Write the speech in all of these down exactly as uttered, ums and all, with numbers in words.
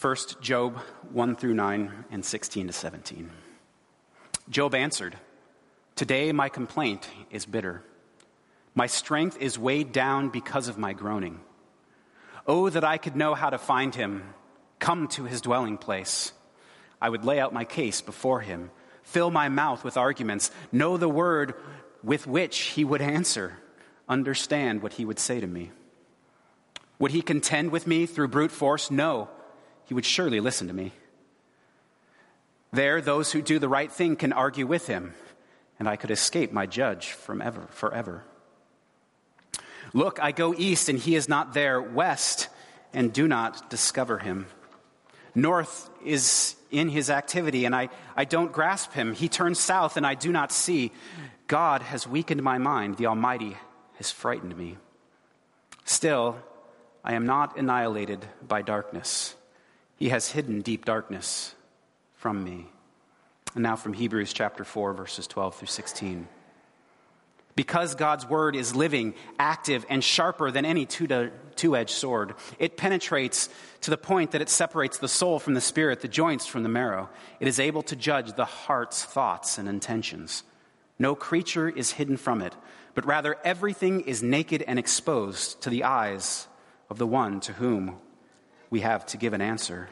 First, Job one through nine and sixteen to seventeen. Job answered, "Today my complaint is bitter. My strength is weighed down because of my groaning. Oh, that I could know how to find him, come to his dwelling place. I would lay out my case before him, fill my mouth with arguments, know the word with which he would answer, understand what he would say to me. Would he contend with me through brute force? No, he would surely listen to me. There, those who do the right thing can argue with him, and I could escape my judge from ever, forever. Look, I go east, and he is not there, west, and do not discover him. North is in his activity, and I, I don't grasp him. He turns south, and I do not see. God has weakened my mind. The Almighty has frightened me. Still, I am not annihilated by darkness. He has hidden deep darkness from me." And now from Hebrews chapter four, verses twelve through sixteen. Because God's word is living, active, and sharper than any two-edged sword, it penetrates to the point that it separates the soul from the spirit, the joints from the marrow. It is able to judge the heart's thoughts and intentions. No creature is hidden from it, but rather everything is naked and exposed to the eyes of the one to whom we have to give an answer.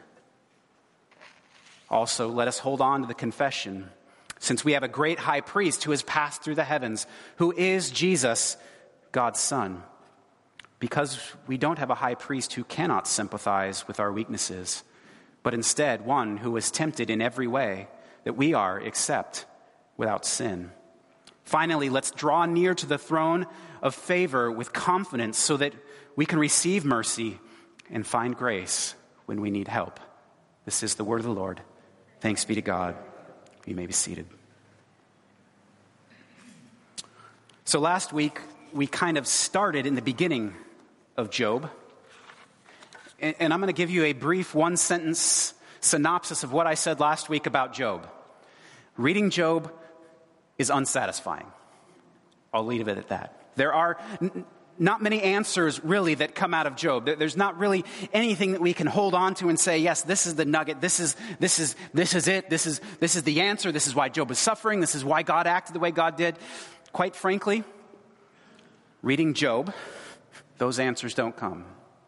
Also, let us hold on to the confession, since we have a great high priest who has passed through the heavens, who is Jesus, God's Son. Because we don't have a high priest who cannot sympathize with our weaknesses, but instead one who was tempted in every way that we are, except without sin. Finally, let's draw near to the throne of favor with confidence so that we can receive mercy and find grace when we need help. This is the word of the Lord. Thanks be to God. You may be seated. So last week, we kind of started in the beginning of Job. And, and I'm going to give you a brief one-sentence synopsis of what I said last week about Job. Reading Job is unsatisfying. I'll leave it at that. There are n- not many answers really that come out of Job. There's not really anything that we can hold on to and say, yes, this is the nugget. This is this is this is it. This is this is the answer. This is why Job was suffering. This is why God acted the way God did. Quite frankly, reading Job, those answers don't come.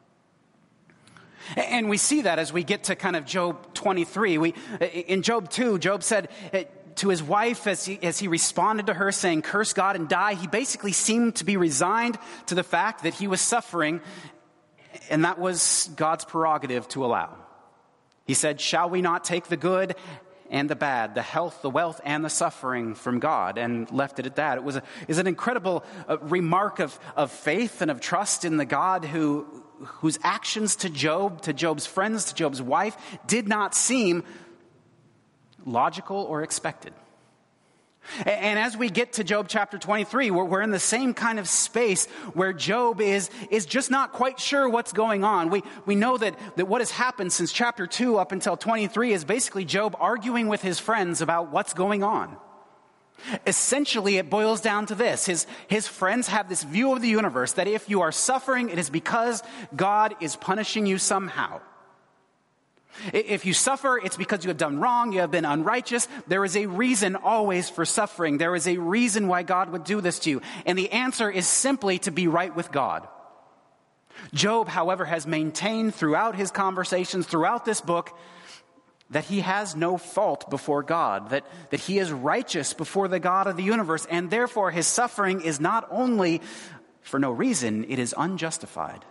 And we see that as we get to kind of Job twenty-three. We in Job two, Job said to his wife, as he, as he responded to her saying, "Curse God and die," he basically seemed to be resigned to the fact that he was suffering, and that was God's prerogative to allow. He said, "Shall we not take the good and the bad, the health, the wealth, and the suffering from God?" And left it at that. It was a, is an incredible uh, remark of, of faith and of trust in the God who whose actions to Job, to Job's friends, to Job's wife, did not seem logical or expected. And as we get to Job chapter twenty-three, we're, we're in the same kind of space where Job is, is just not quite sure what's going on. We, we know that, that what has happened since chapter two up until twenty-three is basically Job arguing with his friends about what's going on. Essentially, it boils down to this. His, his friends have this view of the universe that if you are suffering, it is because God is punishing you somehow. If you suffer, it's because you have done wrong, you have been unrighteous. There is a reason always for suffering. There is a reason why God would do this to you. And the answer is simply to be right with God. Job, however, has maintained throughout his conversations, throughout this book, that he has no fault before God, that, that he is righteous before the God of the universe, and therefore his suffering is not only for no reason, it is unjustified.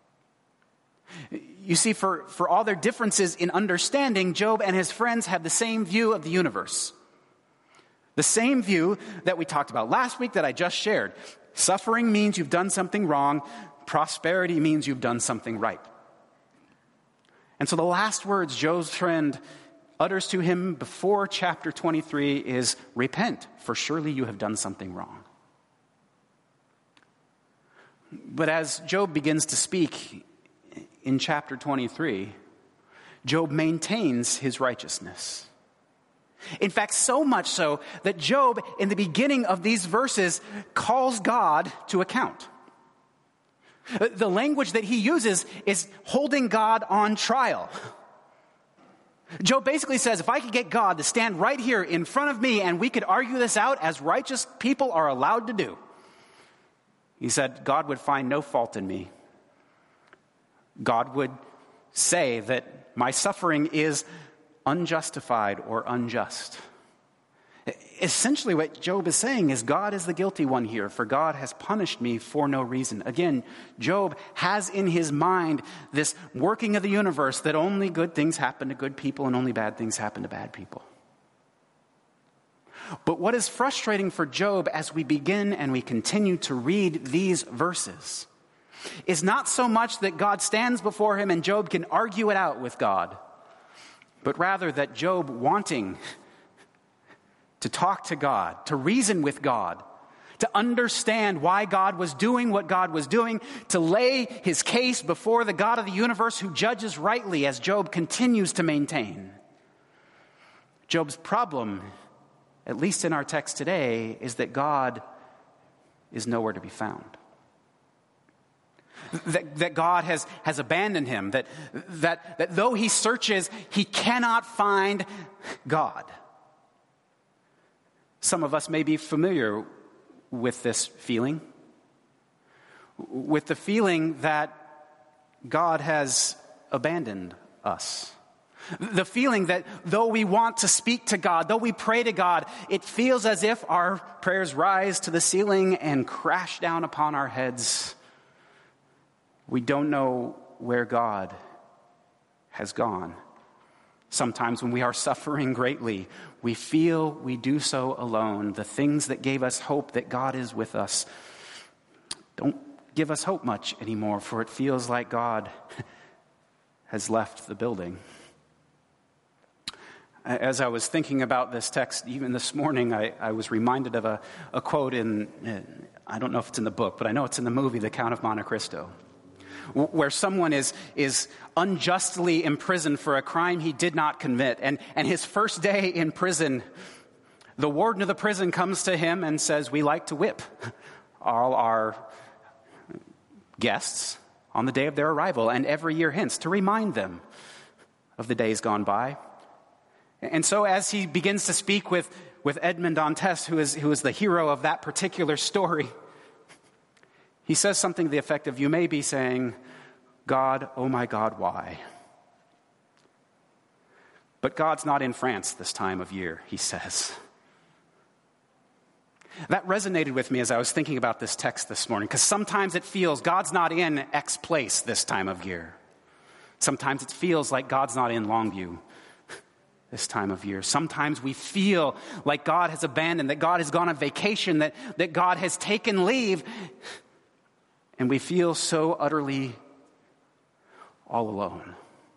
You see, for, for all their differences in understanding, Job and his friends have the same view of the universe. The same view that we talked about last week that I just shared. Suffering means you've done something wrong. Prosperity means you've done something right. And so the last words Job's friend utters to him before chapter twenty-three is, "Repent, for surely you have done something wrong." But as Job begins to speak in chapter twenty-three, Job maintains his righteousness. In fact, so much so that Job, in the beginning of these verses, calls God to account. The language that he uses is holding God on trial. Job basically says, if I could get God to stand right here in front of me and we could argue this out as righteous people are allowed to do, he said, God would find no fault in me. God would say that my suffering is unjustified or unjust. Essentially what Job is saying is God is the guilty one here, for God has punished me for no reason. Again, Job has in his mind this working of the universe that only good things happen to good people and only bad things happen to bad people. But what is frustrating for Job as we begin and we continue to read these verses is not so much that God stands before him and Job can argue it out with God, but rather that Job wanting to talk to God, to reason with God, to understand why God was doing what God was doing, to lay his case before the God of the universe who judges rightly, as Job continues to maintain. Job's problem, at least in our text today, is that God is nowhere to be found. That, that God has, has abandoned him, that, that, that though he searches, he cannot find God. Some of us may be familiar with this feeling, with the feeling that God has abandoned us. The feeling that though we want to speak to God, though we pray to God, it feels as if our prayers rise to the ceiling and crash down upon our heads. We don't know where God has gone. Sometimes when we are suffering greatly, we feel we do so alone. The things that gave us hope that God is with us don't give us hope much anymore, for it feels like God has left the building. As I was thinking about this text, even this morning, I, I was reminded of a, a quote in, I don't know if it's in the book, but I know it's in the movie, The Count of Monte Cristo, where someone is is unjustly imprisoned for a crime he did not commit. And, and his first day in prison, the warden of the prison comes to him and says, we like to whip all our guests on the day of their arrival and every year hence to remind them of the days gone by. And so as he begins to speak with, with Edmond Dantes, who is, who is the hero of that particular story, he says something to the effect of, you may be saying, God, oh my God, why? But God's not in France this time of year, he says. That resonated with me as I was thinking about this text this morning, because sometimes it feels God's not in X place this time of year. Sometimes it feels like God's not in Longview this time of year. Sometimes we feel like God has abandoned, that God has gone on vacation, that, that God has taken leave. And we feel so utterly all alone.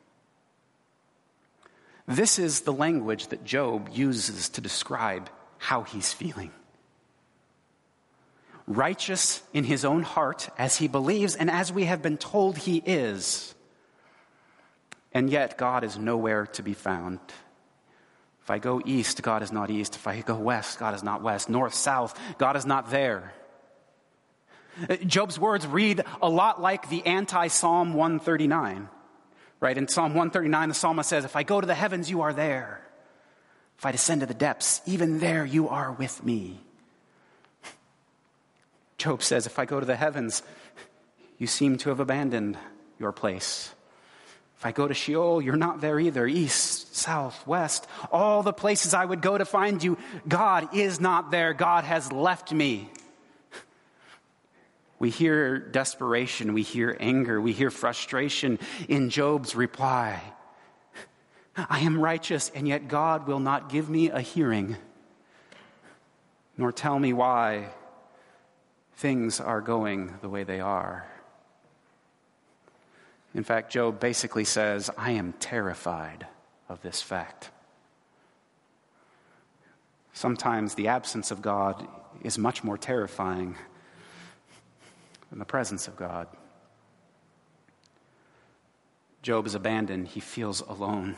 This is the language that Job uses to describe how he's feeling. Righteous in his own heart as he believes and as we have been told he is. And yet God is nowhere to be found. If I go east, God is not east. If I go west, God is not west. North, south, God is not there. Job's words read a lot like the anti-Psalm one thirty-nine, right? In Psalm one thirty-nine, the psalmist says, if I go to the heavens, you are there. If I descend to the depths, even there you are with me. Job says, if I go to the heavens, you seem to have abandoned your place. If I go to Sheol, you're not there either. East, south, west, all the places I would go to find you, God is not there. God has left me. We hear desperation, we hear anger, we hear frustration in Job's reply. I am righteous, and yet God will not give me a hearing, nor tell me why things are going the way they are. In fact, Job basically says, I am terrified of this fact. Sometimes the absence of God is much more terrifying in the presence of God. Job is abandoned. He feels alone.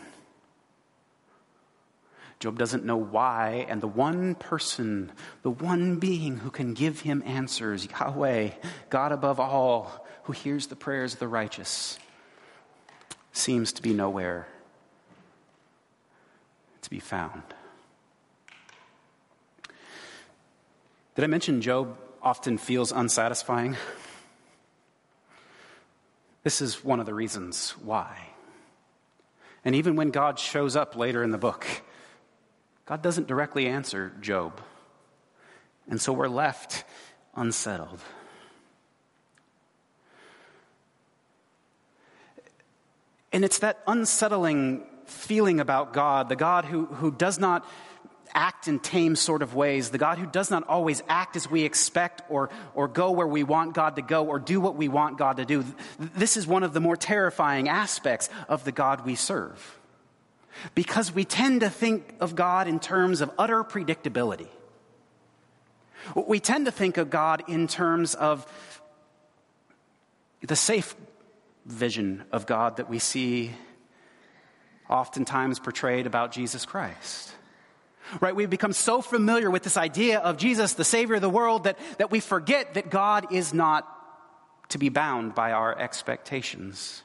Job doesn't know why, and the one person, the one being who can give him answers, Yahweh, God above all, who hears the prayers of the righteous, seems to be nowhere be found. Did I mention Job often feels unsatisfying? This is one of the reasons why. And even when God shows up later in the book, God doesn't directly answer Job. And so we're left unsettled. And it's that unsettling feeling about God, the God who, who does not act in tame sort of ways, the God who does not always act as we expect or, or go where we want God to go or do what we want God to do. This is one of the more terrifying aspects of the God we serve. Because we tend to think of God in terms of utter predictability. We tend to think of God in terms of the safe vision of God that we see oftentimes portrayed about Jesus Christ. Right? We've become so familiar with this idea of Jesus, the Savior of the world, that, that we forget that God is not to be bound by our expectations.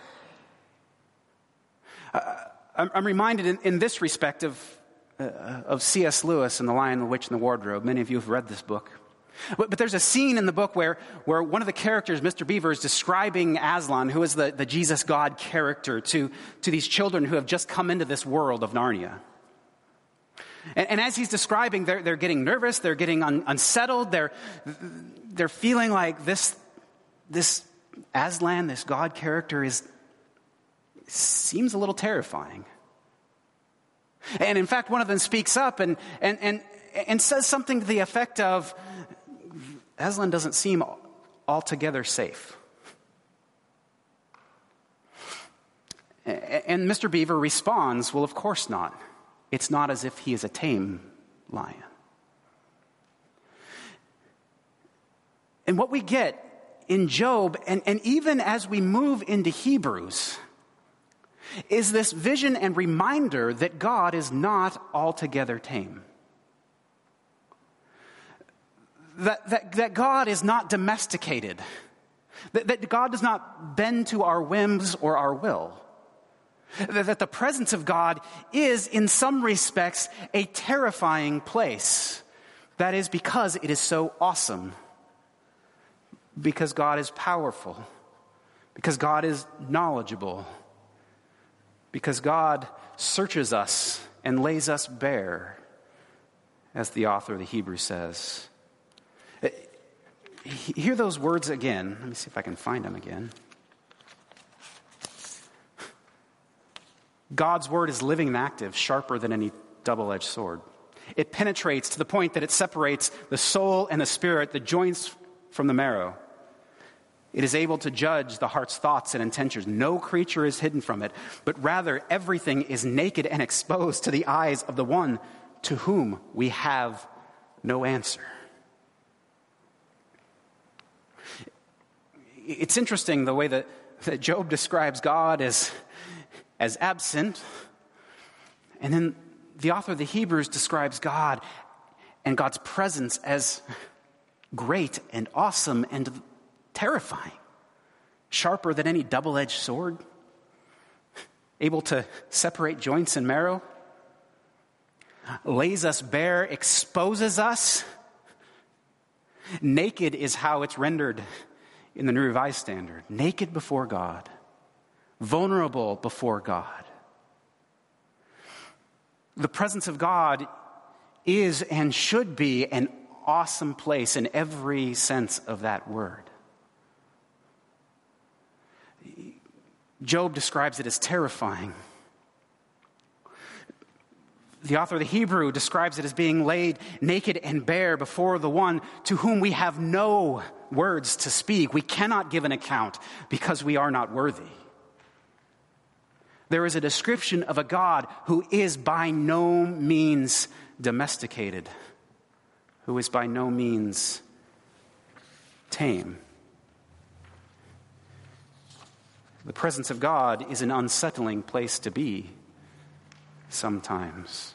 Uh, I'm, I'm reminded in, in this respect of, uh, of C S Lewis and The Lion, the Witch, and the Wardrobe. Many of you have read this book. But, but there's a scene in the book where, where one of the characters, Mister Beaver, is describing Aslan, who is the, the Jesus God character, to, to these children who have just come into this world of Narnia. And, and as he's describing, they're, they're getting nervous, they're getting un, unsettled, they're, they're feeling like this, this Aslan, this God character, is seems a little terrifying. And in fact, one of them speaks up and, and, and, and says something to the effect of, Aslan doesn't seem altogether safe. And Mister Beaver responds, well, of course not. It's not as if he is a tame lion. And what we get in Job, and, and even as we move into Hebrews, is this vision and reminder that God is not altogether tame. That, that, that God is not domesticated. That, that God does not bend to our whims or our will. That, that the presence of God is, in some respects, a terrifying place. That is because it is so awesome. Because God is powerful. Because God is knowledgeable. Because God searches us and lays us bare, as the author of the Hebrews says. Hear those words again. Let me see if I can find them again. God's word is living and active, sharper than any double-edged sword. It penetrates to the point that it separates the soul and the spirit, the joints from the marrow. It is able to judge the heart's thoughts and intentions. No creature is hidden from it, but rather everything is naked and exposed to the eyes of the one to whom we have no answer. It's interesting the way that, that Job describes God as, as absent, and then the author of the Hebrews describes God and God's presence as great and awesome and terrifying, sharper than any double-edged sword, able to separate joints and marrow, lays us bare, exposes us. Naked is how it's rendered in the New Revised Standard. Naked before God. Vulnerable before God. The presence of God is and should be an awesome place in every sense of that word. Job describes it as terrifying. The author of the Hebrew describes it as being laid naked and bare before the one to whom we have no words to speak. We cannot give an account because we are not worthy. There is a description of a God who is by no means domesticated, who is by no means tame. The presence of God is an unsettling place to be sometimes,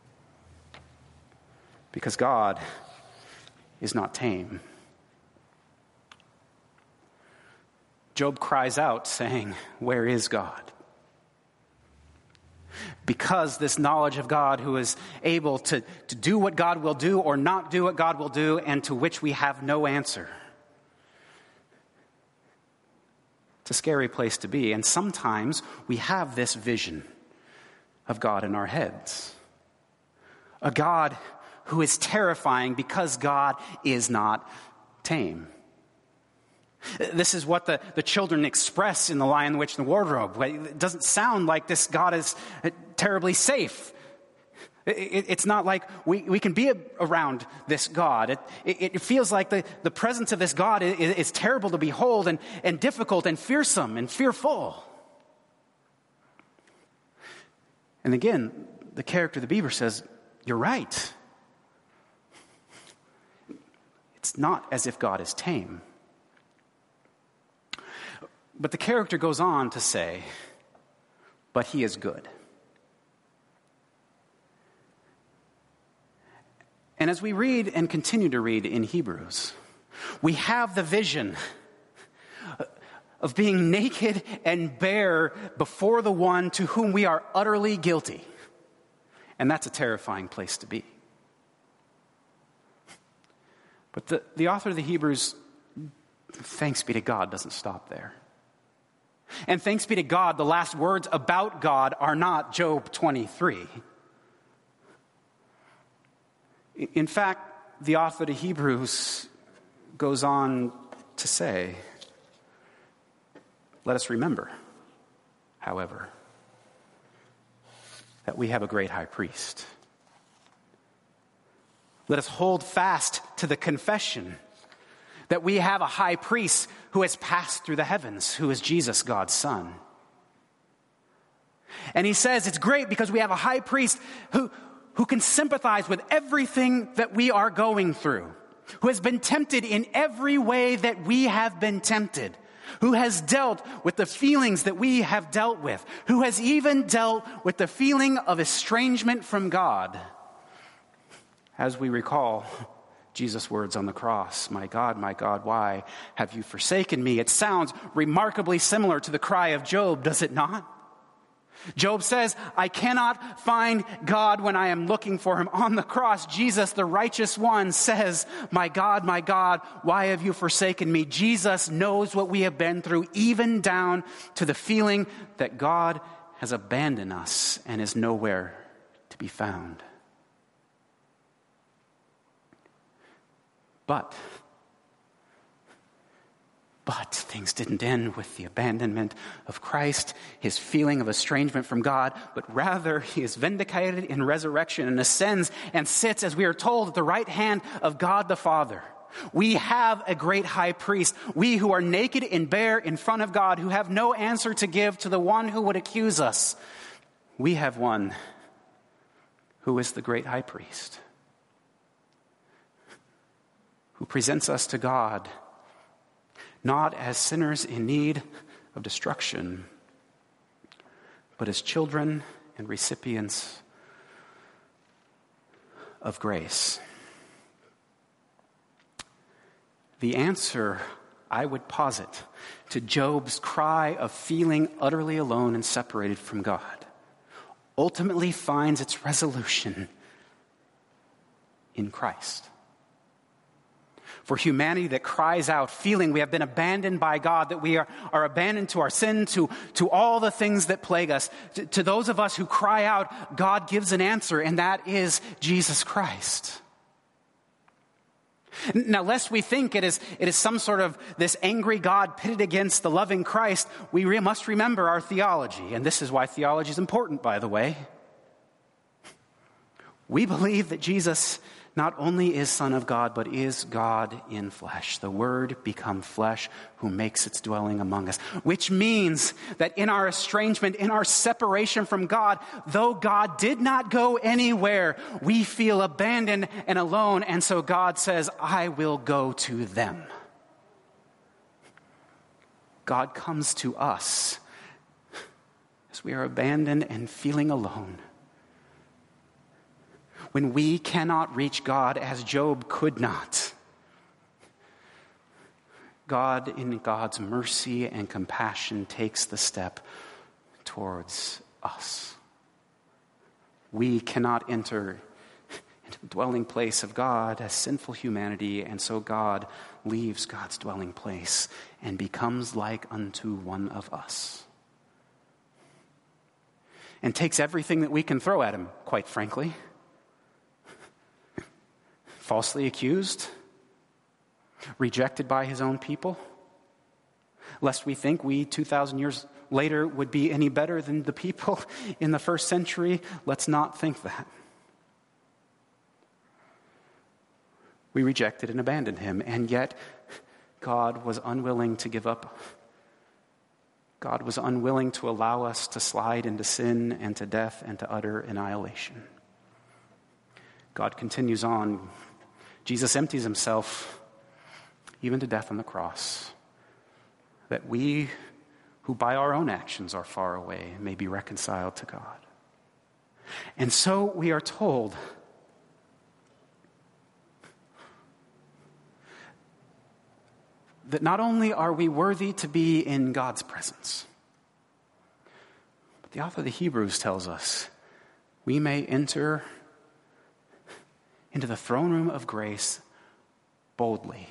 because God is not tame. Job cries out saying, "Where is God?" Because this knowledge of God who is able to, to do what God will do or not do what God will do, and to which we have no answer. It's a scary place to be. And sometimes we have this vision of God in our heads. A God who is terrifying because God is not tame. This is what the, the children express in The Lion, the Witch, and the Wardrobe. It doesn't sound like this God is terribly safe. It, it, it's not like we, we can be around this God. It, it, it feels like the, the presence of this God is, is terrible to behold and, and difficult and fearsome and fearful. And again, the character of the beaver says, you're right. It's not as if God is tame. But the character goes on to say, but he is good. And as we read and continue to read in Hebrews, we have the vision of being naked and bare before the one to whom we are utterly guilty. And that's a terrifying place to be. But the, the author of the Hebrews, thanks be to God, doesn't stop there. And thanks be to God, the last words about God are not Job twenty-three. In fact, the author of Hebrews goes on to say, let us remember, however, that we have a great high priest. Let us hold fast to the confession that we have a high priest who has passed through the heavens, who is Jesus, God's Son. And he says it's great because we have a high priest who, who can sympathize with everything that we are going through, who has been tempted in every way that we have been tempted, who has dealt with the feelings that we have dealt with, who has even dealt with the feeling of estrangement from God. As we recall Jesus' words on the cross, my God, my God, why have you forsaken me? It sounds remarkably similar to the cry of Job, does it not? Job says, I cannot find God when I am looking for him. On the cross, Jesus, the righteous one, says, my God, my God, why have you forsaken me? Jesus knows what we have been through, even down to the feeling that God has abandoned us and is nowhere to be found. But, but things didn't end with the abandonment of Christ, his feeling of estrangement from God, but rather he is vindicated in resurrection and ascends and sits, as we are told, at the right hand of God the Father. We have a great high priest, we who are naked and bare in front of God, who have no answer to give to the one who would accuse us. We have one who is the great high priest, who presents us to God, not as sinners in need of destruction, but as children and recipients of grace. The answer, I would posit, to Job's cry of feeling utterly alone and separated from God ultimately finds its resolution in Christ. For humanity that cries out, feeling we have been abandoned by God, that we are, are abandoned to our sin, to, to all the things that plague us, to, to those of us who cry out, God gives an answer, and that is Jesus Christ. Now, lest we think it is, it is some sort of this angry God pitted against the loving Christ, we re- must remember our theology. And this is why theology is important, by the way. We believe that Jesus not only is Son of God, but is God in flesh, the Word become flesh who makes its dwelling among us. Which means that in our estrangement, in our separation from God, though God did not go anywhere, we feel abandoned and alone. And so God says, I will go to them. God comes to us as we are abandoned and feeling alone. When we cannot reach God as Job could not, God, in God's mercy and compassion, takes the step towards us. We cannot enter into the dwelling place of God as sinful humanity, and so God leaves God's dwelling place and becomes like unto one of us. And takes everything that we can throw at him, quite frankly. Falsely accused, rejected by his own people, lest we think we two thousand years later would be any better than the people in the first century. Let's not think that. We rejected and abandoned him, and yet God was unwilling to give up. God was unwilling to allow us to slide into sin and to death and to utter annihilation. God continues on. Jesus empties himself even to death on the cross, that we who by our own actions are far away may be reconciled to God. And so we are told that not only are we worthy to be in God's presence, but the author of the Hebrews tells us we may enter into the throne room of grace boldly.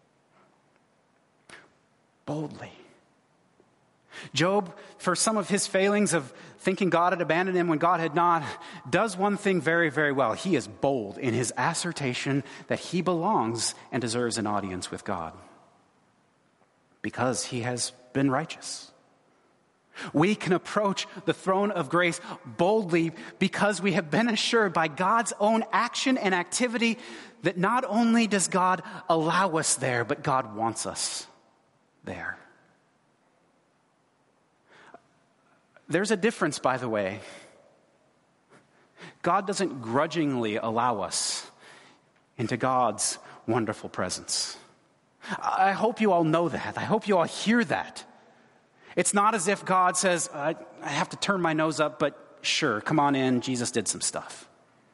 Boldly. Job, for some of his failings of thinking God had abandoned him when God had not, does one thing very, very well. He is bold in his assertion that he belongs and deserves an audience with God because he has been righteous. We can approach the throne of grace boldly because we have been assured by God's own action and activity that not only does God allow us there, but God wants us there. There's a difference, by the way. God doesn't grudgingly allow us into God's wonderful presence. I hope you all know that. I hope you all hear that. It's not as if God says, I, I have to turn my nose up, but sure, come on in. Jesus did some stuff.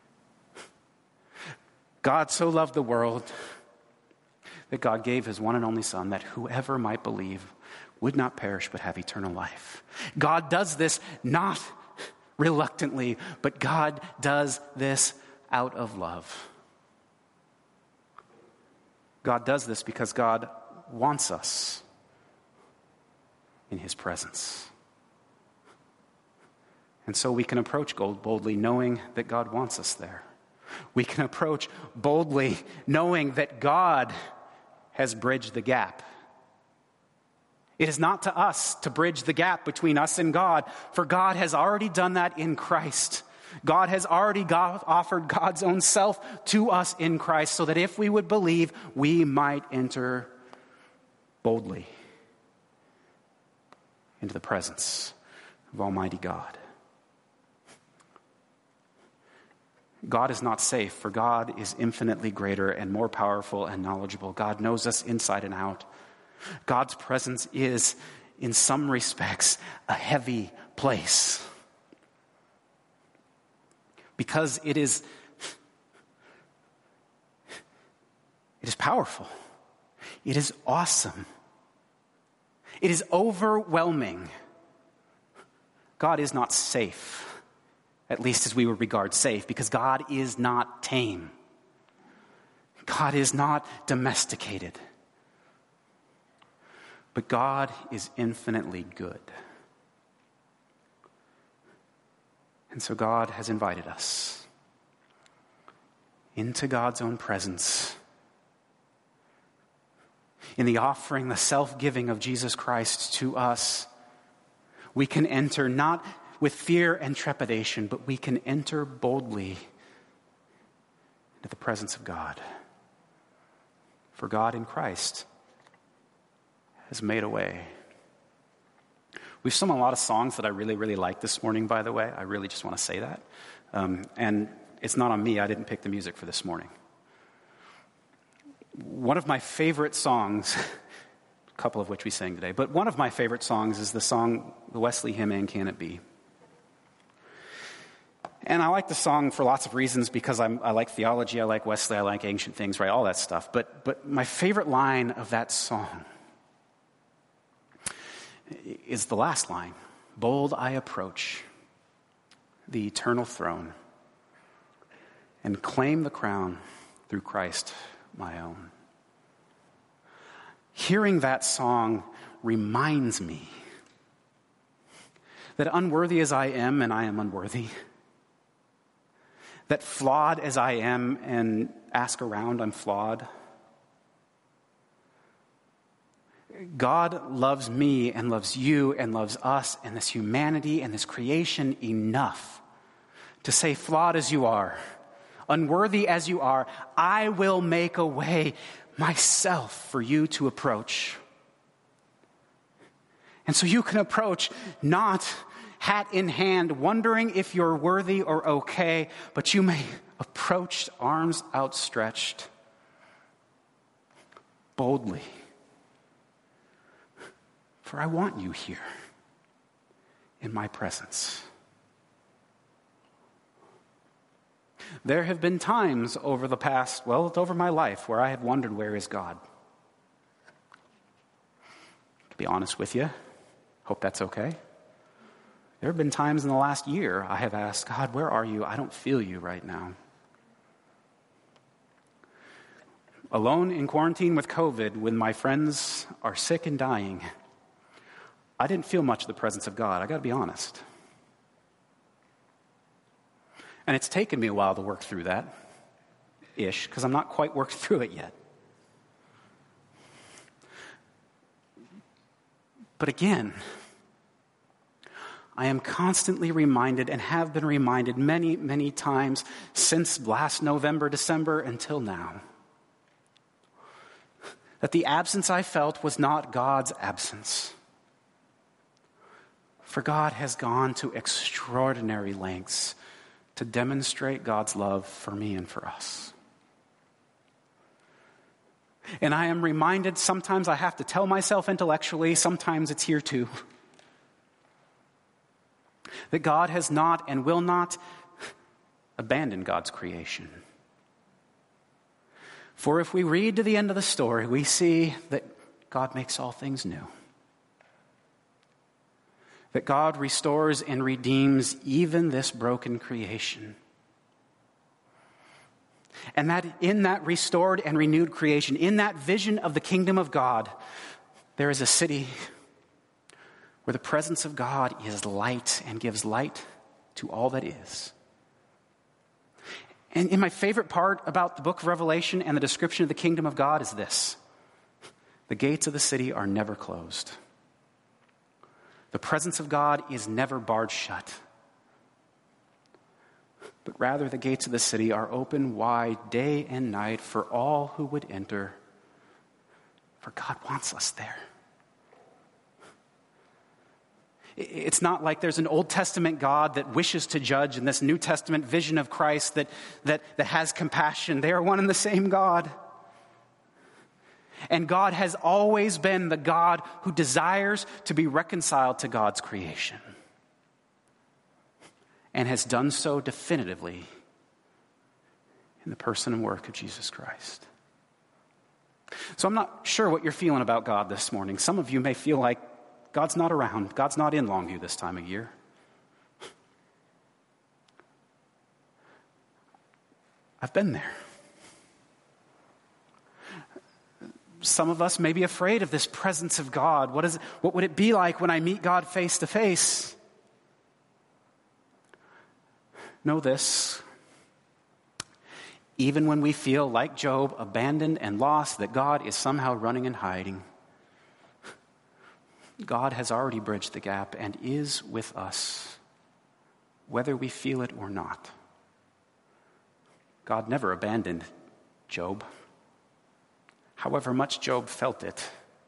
God so loved the world that God gave his one and only Son, that whoever might believe would not perish but have eternal life. God does this not reluctantly, but God does this out of love. God does this because God wants us in his presence. And so we can approach God boldly knowing that God wants us there. We can approach boldly knowing that God has bridged the gap. It is not to us to bridge the gap between us and God, for God has already done that in Christ. God has already got, offered God's own self to us in Christ so that if we would believe, we might enter boldly into the presence of Almighty God. God is not safe, for God is infinitely greater and more powerful and knowledgeable. God knows us inside and out. God's presence is, in some respects, a heavy place. Because it is, it is powerful. It is awesome. It is overwhelming. God is not safe, at least as we would regard safe, because God is not tame. God is not domesticated. But God is infinitely good. And so God has invited us into God's own presence. In the offering, the self-giving of Jesus Christ to us, we can enter not with fear and trepidation, but we can enter boldly into the presence of God. For God in Christ has made a way. We've sung a lot of songs that I really, really like this morning, by the way. I really just want to say that. Um, and it's not on me. I didn't pick the music for this morning. One of my favorite songs, a couple of which we sang today, but one of my favorite songs is the song, the Wesley hymn, "And Can It Be?" And I like the song for lots of reasons, because I'm, I like theology, I like Wesley, I like ancient things, right, all that stuff. But but my favorite line of that song is the last line. "Bold I approach the eternal throne. and claim the crown through Christ my own. Hearing that song reminds me that unworthy as I am, and I am unworthy, that flawed as I am and ask around, I'm flawed, God loves me and loves you and loves us and this humanity and this creation enough to say, flawed as you are, unworthy as you are, I will make a way myself for you to approach. And so you can approach not hat in hand, wondering if you're worthy or okay, but you may approach arms outstretched boldly. For I want you here in my presence. There have been times over the past, well, it's over my life, where I have wondered, where is God? To be honest with you, hope that's okay. There have been times in the last year I have asked, God, where are you? I don't feel you right now. Alone in quarantine with COVID, when my friends are sick and dying, I didn't feel much of the presence of God. I got to be honest. And it's taken me a while to work through that, ish, because I'm not quite worked through it yet. But again, I am constantly reminded and have been reminded many, many times since last November, December until now, that the absence I felt was not God's absence. For God has gone to extraordinary lengths to demonstrate God's love for me and for us. And I am reminded, sometimes I have to tell myself intellectually, sometimes it's here too, that God has not and will not abandon God's creation. For if we read to the end of the story, we see that God makes all things new. That God restores and redeems even this broken creation. And that in that restored and renewed creation, in that vision of the kingdom of God, there is a city where the presence of God is light and gives light to all that is. And in my favorite part about the book of Revelation and the description of the kingdom of God is this: the gates of the city are never closed. The presence of God is never barred shut. But rather the gates of the city are open wide day and night for all who would enter. For God wants us there. It's not like there's an Old Testament God that wishes to judge and this New Testament vision of Christ that, that, that has compassion. They are one and the same God. And God has always been the God who desires to be reconciled to God's creation. And has done so definitively in the person and work of Jesus Christ. So I'm not sure what you're feeling about God this morning. Some of you may feel like God's not around. God's not in Longview this time of year. I've been there. Some of us may be afraid of this presence of God. What is it, what would it be like when I meet God face to face? Know this. Even when we feel like Job, abandoned and lost, that God is somehow running and hiding, God has already bridged the gap and is with us, whether we feel it or not. God never abandoned Job, however much Job felt it.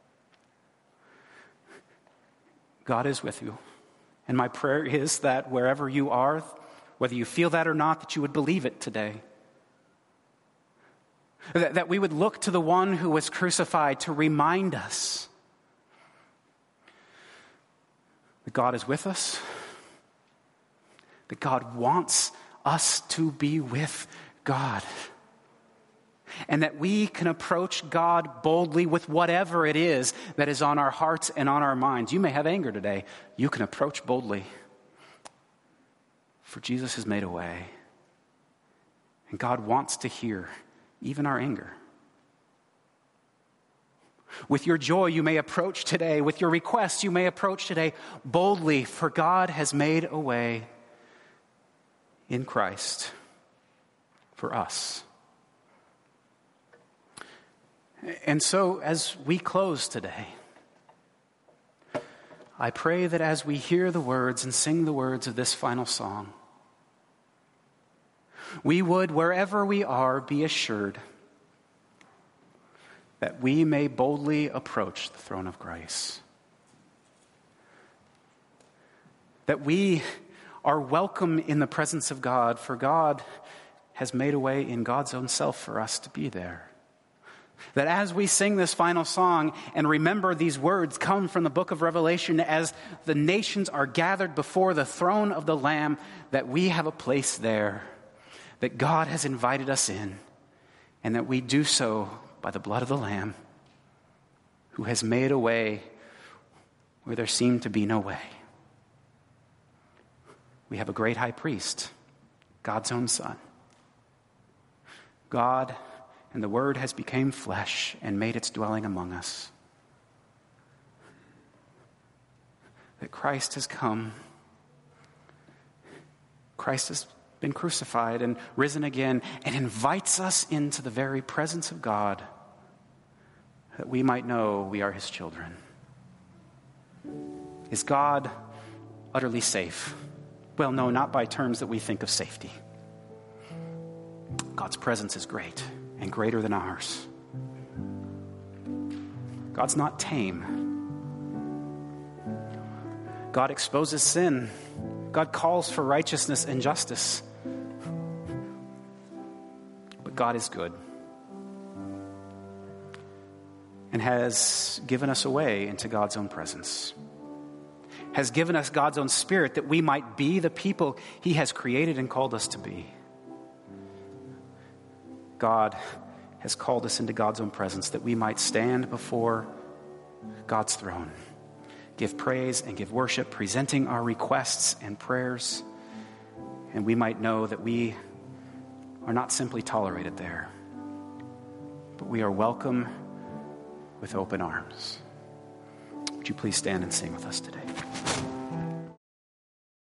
God is with you. And my prayer is that wherever you are, whether you feel that or not, that you would believe it today. That, that we would look to the one who was crucified to remind us that God is with us, that God wants us to be with God, and that we can approach God boldly with whatever it is that is on our hearts and on our minds. You may have anger today. You can approach boldly, for Jesus has made a way. And God wants to hear even our anger. With your joy, you may approach today. With your requests, you may approach today boldly, for God has made a way in Christ for us. And so, as we close today, I pray that as we hear the words and sing the words of this final song, we would, wherever we are, be assured that we may boldly approach the throne of grace. That we are welcome in the presence of God, for God has made a way in God's own self for us to be there. That as we sing this final song and remember these words come from the book of Revelation, as the nations are gathered before the throne of the Lamb, that we have a place there, that God has invited us in, and that we do so by the blood of the Lamb, who has made a way where there seemed to be no way. We have a great high priest, God's own Son. God and the Word has become flesh and made its dwelling among us. That Christ has come. Christ has been crucified and risen again and invites us into the very presence of God, that we might know we are his children. Is God utterly safe? Well, no, not by terms that we think of safety. God's presence is great and greater than ours. God's not tame. God exposes sin. God calls for righteousness and justice. But God is good and has given us a way into God's own presence, has given us God's own Spirit that we might be the people he has created and called us to be. God has called us into God's own presence that we might stand before God's throne, give praise and give worship, presenting our requests and prayers, and we might know that we are not simply tolerated there, but we are welcome with open arms. Would you please stand and sing with us today?